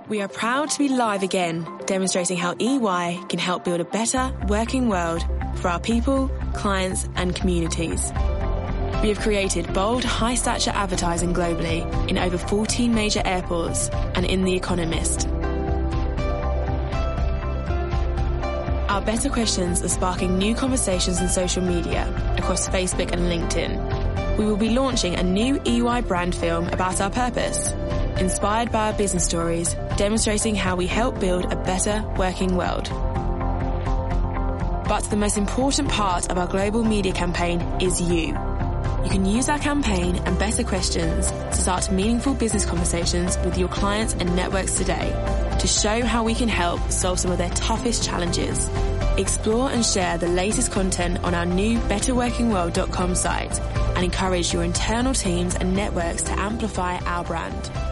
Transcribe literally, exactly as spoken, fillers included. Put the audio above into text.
We are proud to be live again, demonstrating how E Y can help build a better working world for our people, clients and communities. We have created bold, high-stature advertising globally in over fourteen major airports and in The Economist. Our Better Questions are sparking new conversations in social media across Facebook and LinkedIn. We will be launching a new E Y brand film about our purpose, inspired by our business stories, demonstrating how we help build a better working world. But the most important part of our global media campaign is you. You can use our campaign and Better Questions to start meaningful business conversations with your clients and networks today to show how we can help solve some of their toughest challenges. Explore and share the latest content on our new better working world dot com site and encourage your internal teams and networks to amplify our brand.